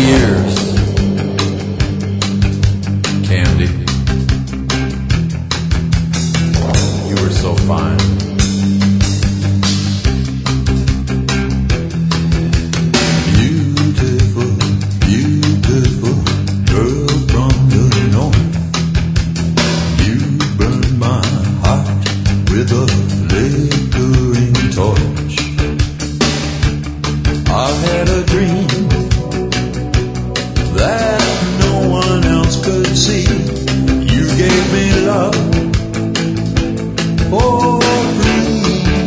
years, Candy. You were so fine. Beautiful, beautiful girl from the north. You burned my heart with a flickering torch. I had a dream that no one else could see. You gave me love for free.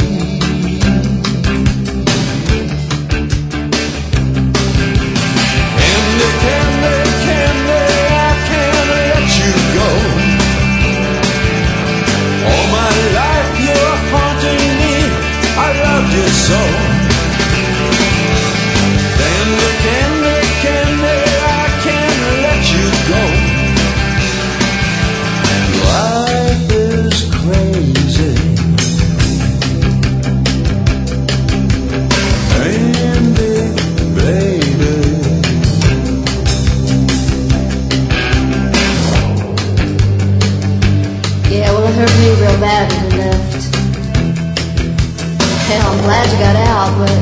Candy, candy, candy, I can't let you go. All my life you're haunting me. I loved you so. Candy, candy, candy, I can't let you go. Life is crazy. Candy, baby. Yeah, well, it hurt me real bad when you left. Hell, I'm glad you got out, but